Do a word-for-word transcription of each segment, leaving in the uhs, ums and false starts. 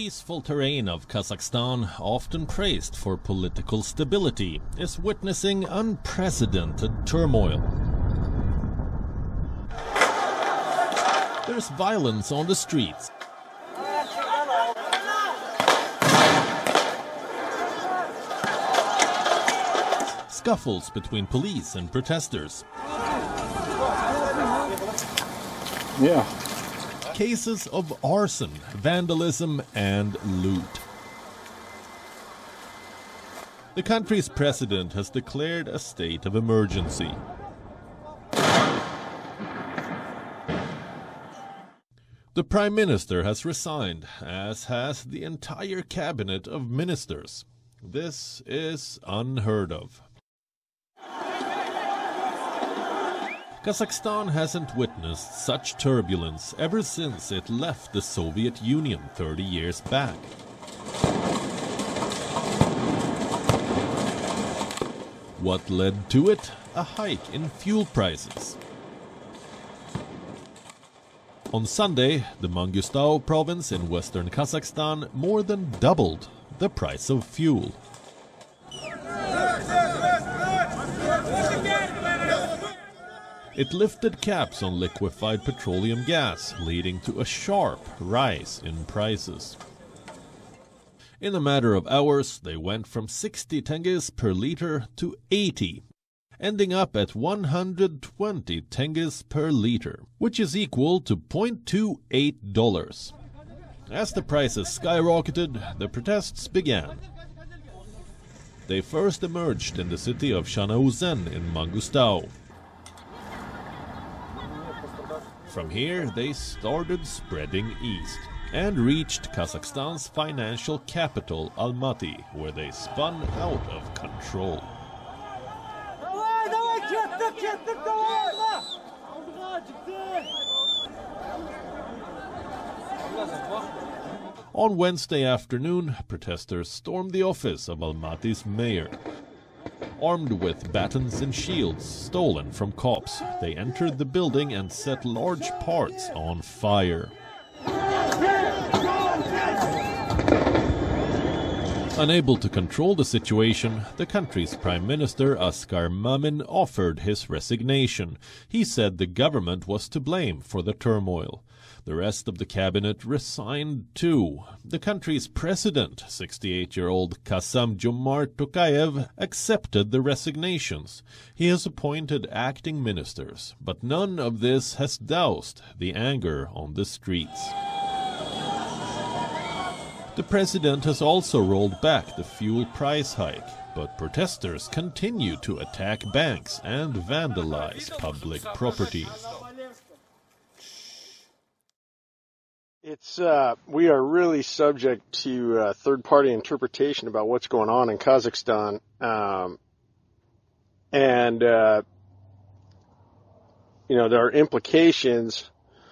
peaceful terrain of Kazakhstan, often praised for political stability, is witnessing unprecedented turmoil. There's violence on the streets. Scuffles between police and protesters. Yeah. Cases of arson, vandalism, and loot. The country's president has declared a state of emergency. The prime minister has resigned, as has the entire cabinet of ministers. This is unheard of. Kazakhstan hasn't witnessed such turbulence ever since it left the Soviet Union thirty years back. What led to it? A hike in fuel prices. On Sunday, the Mangustau province in western Kazakhstan more than doubled the price of fuel. It lifted caps on liquefied petroleum gas, leading to a sharp rise in prices. In a matter of hours, they went from sixty tenges per liter to eighty, ending up at one hundred twenty tenges per liter, which is equal to zero point two eight dollars. As the prices skyrocketed, the protests began. They first emerged in the city of Zhanaozen in Mangustau. From here, they started spreading east and reached Kazakhstan's financial capital, Almaty, where they spun out of control. On Wednesday afternoon, protesters stormed the office of Almaty's mayor. Armed with batons and shields stolen from cops, they entered the building and set large parts on fire. Unable to control the situation, the country's Prime Minister Askar Mamin offered his resignation. He said the government was to blame for the turmoil. The rest of the cabinet resigned too. The country's president, sixty-eight-year-old Kassym-Jomart Tokayev, accepted the resignations. He has appointed acting ministers, but none of this has doused the anger on the streets. The president has also rolled back the fuel price hike, but protesters continue to attack banks and vandalize public property. It's uh, we are really subject to uh, third-party interpretation about what's going on in Kazakhstan, um, and uh, you know there are implications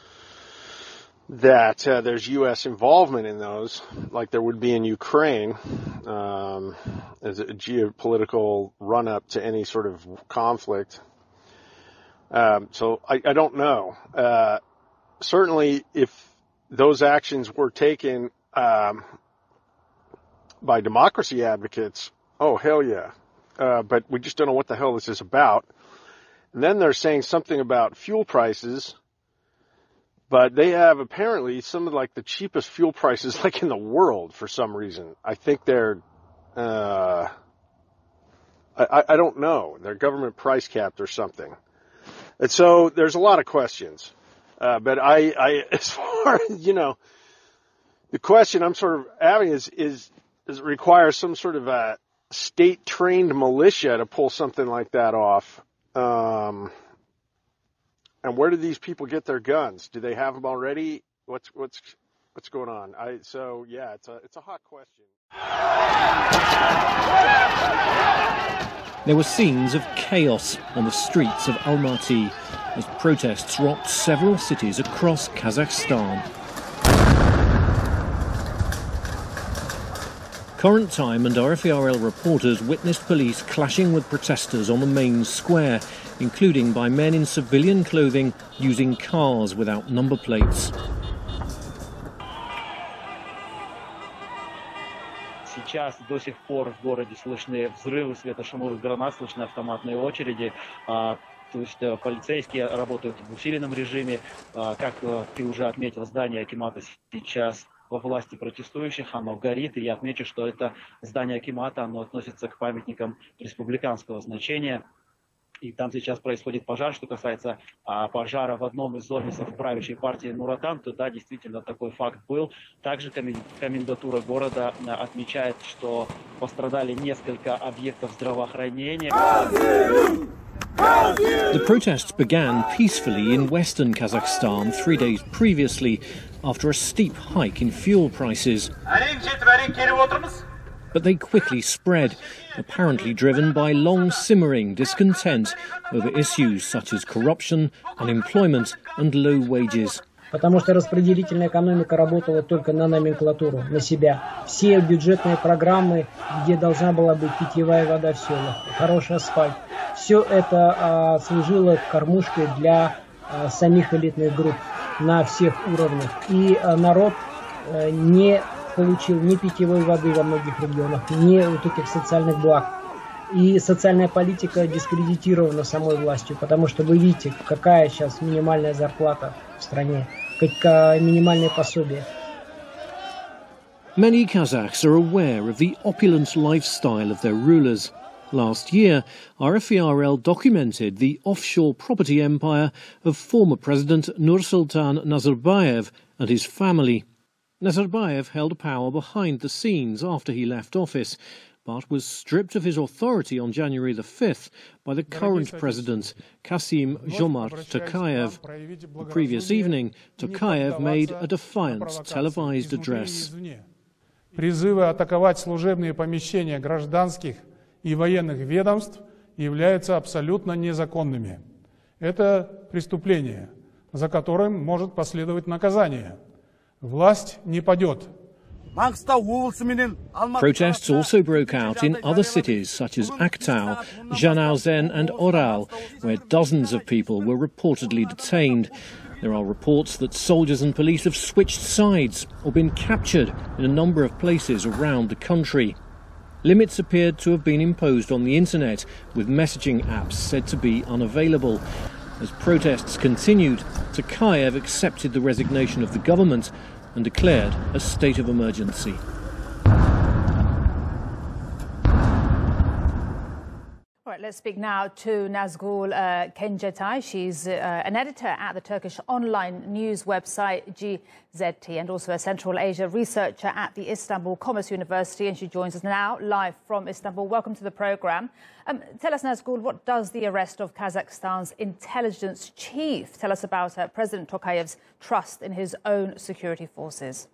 that uh, there's U S involvement in those, like there would be in Ukraine, um, as a geopolitical run-up to any sort of conflict. Um, so I, I don't know. Uh, certainly, if those actions were taken um, by democracy advocates, oh, hell yeah. Uh, but we just don't know what the hell this is about. And then they're saying something about fuel prices, but they have apparently some of like the cheapest fuel prices like in the world for some reason. I think they're, uh, I, I don't know. They're government price capped or something. And so there's a lot of questions. Uh, but I, I, as far as, you know, the question I'm sort of having is, is, does it require some sort of a state-trained militia to pull something like that off? Um, and where do these people get their guns? Do they have them already? What's, what's, what's going on? I, so yeah, it's a, it's a hot question. There were scenes of chaos on the streets of Almaty as protests rocked several cities across Kazakhstan. Current Time and R F E R L reporters witnessed police clashing with protesters on the main square, including by men in civilian clothing using cars without number plates. сейчас до сих пор в городе слышны взрывы светошумовых гранат, слышны автоматные очереди. То есть полицейские работают в усиленном режиме. Как ты уже отметил, здание акимата сейчас во власти протестующих, оно горит. И я отмечу, что это здание акимата, оно относится к памятникам республиканского значения. И там сейчас происходит пожар. Что касается а, пожара в одном из офисов правящей партии Нур-Отан, то да, действительно такой факт был. Также комендатура города а, отмечает, что пострадали несколько объектов здравоохранения. The protests began peacefully in western Kazakhstan three days previously after a steep hike in fuel prices. But they quickly spread, apparently driven by long-simmering discontent over issues such as corruption, unemployment and low wages. Потому что распределительная экономика работала только на номенклатуру, на себя. Все бюджетные программы, где должна была быть питьевая вода в селах, хороший асфальт, все это а, служило кормушкой для а, самих элитных групп на всех уровнях. И а, народ а, не получил ни питьевой воды во многих регионах, ни вот этих социальных благ. И социальная политика дискредитирована самой властью, потому что вы видите, какая сейчас минимальная зарплата в стране, какое минимальное пособие. Many Kazakhs are aware of the opulent lifestyle of their rulers. Last year, R F E R L documented the offshore property empire of former President Nursultan Nazarbayev and his family. Nazarbayev held power behind the scenes after he left office, but was stripped of his authority on January the fifth by the current president, Kassym-Jomart Tokayev. The previous evening, Tokayev made a defiant televised address. Призывы атаковать служебные помещения гражданских и военных ведомств являются абсолютно незаконными. Это преступление, за которым может последовать наказание. Власть не падет. Protests also broke out in other cities such as Aktau, Zhanaozen and Oral, where dozens of people were reportedly detained. There are reports that soldiers and police have switched sides or been captured in a number of places around the country. Limits appeared to have been imposed on the internet, with messaging apps said to be unavailable. As protests continued, Tokayev accepted the resignation of the government and declared a state of emergency. All right, let's speak now to Nazgul uh, Kencetay. She's uh, an editor at the Turkish online news website G Z T and also a Central Asia researcher at the Istanbul Commerce University, and she joins us now live from Istanbul. Welcome to the programme. Um, tell us, Nazgul, what does the arrest of Kazakhstan's intelligence chief tell us about uh, President Tokayev's trust in his own security forces?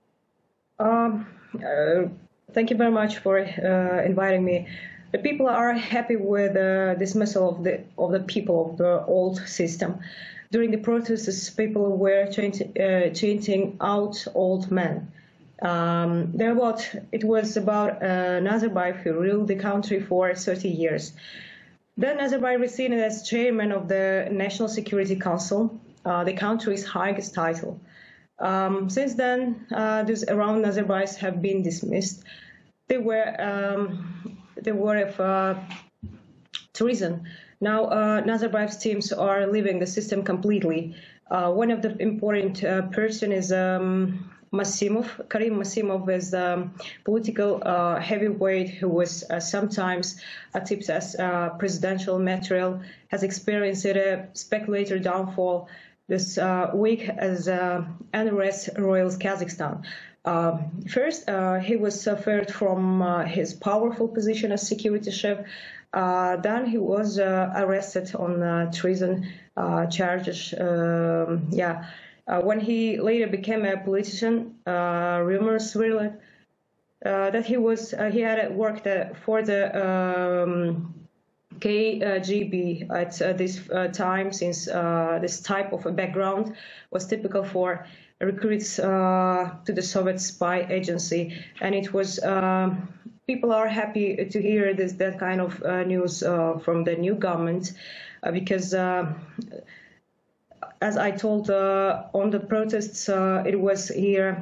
Um, uh, thank you very much for uh, inviting me. The people are happy with the uh, dismissal of the of the people of the old system. During the protests, people were chanting, uh, chanting out old men. Um, there about, it was about uh, Nazarbayev who ruled the country for thirty years. Then Nazarbayev was seen as chairman of the National Security Council, uh, the country's highest title. Um, since then, uh, those around Nazarbayev have been dismissed. They were um, they were of uh, treason. Now uh, Nazarbayev's teams are leaving the system completely. Uh, one of the important uh, person is um, Massimov. Karim Massimov is a um, political uh, heavyweight who was uh, sometimes uh, tipped as uh, presidential material, has experienced a speculator downfall this uh, week as uh, unrest roils Kazakhstan. Uh, first, uh, he was suffered from uh, his powerful position as security chief. Uh, then he was uh, arrested on uh, treason uh, charges. Um, yeah, uh, when he later became a politician, uh, rumors swirled uh, that he was uh, he had worked uh, for the um, K G B at uh, this uh, time, since uh, this type of a background was typical for recruits uh, to the Soviet spy agency, and it was. Um, People are happy to hear this, that kind of uh, news uh, from the new government, uh, because, uh, as I told uh, on the protests, uh, it was here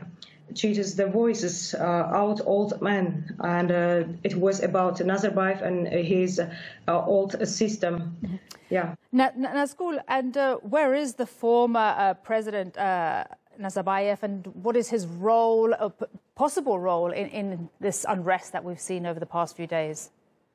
cheats the voices uh, out old men, and uh, it was about Nazarbayev and his uh, old system. Mm-hmm. Yeah. Nazgul, and uh, where is the former uh, president uh, Nazarbayev, and what is his role, uh, possible role in, in this unrest that we've seen over the past few days?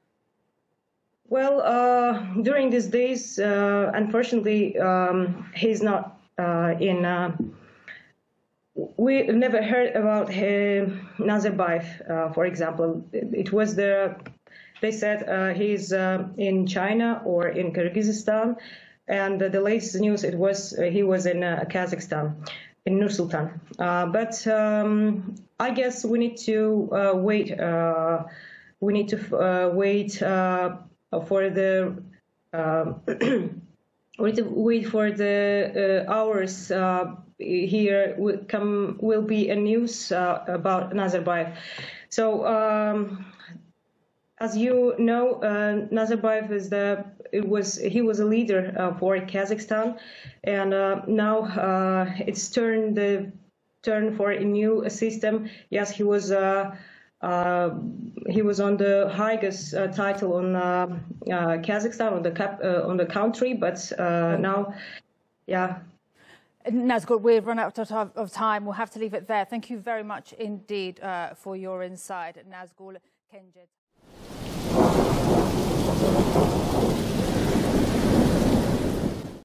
Well, uh, during these days, uh, unfortunately, um, he's not uh, in. Uh, we never heard about him, Nazarbayev, uh, for example. It was the. They said uh, he's uh, in China or in Kyrgyzstan, and uh, the latest news it was uh, he was in uh, Kazakhstan, in Nur-Sultan. Uh, but um, I guess we need to uh, wait. Uh, we need to uh, wait. Uh, for the uh, we need to wait for the uh, hours. Uh, here will come will be a news uh, about Nazarbayev. So um, as you know, uh, Nazarbayev is the it was he was a leader uh, for Kazakhstan, and uh, now uh, it's turned the turn for a new system. Yes, he was. Uh, Uh, he was on the highest uh, title on uh, uh, Kazakhstan, on the cap, uh, on the country, but uh, now, yeah. Nazgul, we've run out of time. We'll have to leave it there. Thank you very much indeed uh, for your insight, Nazgul Kenjet.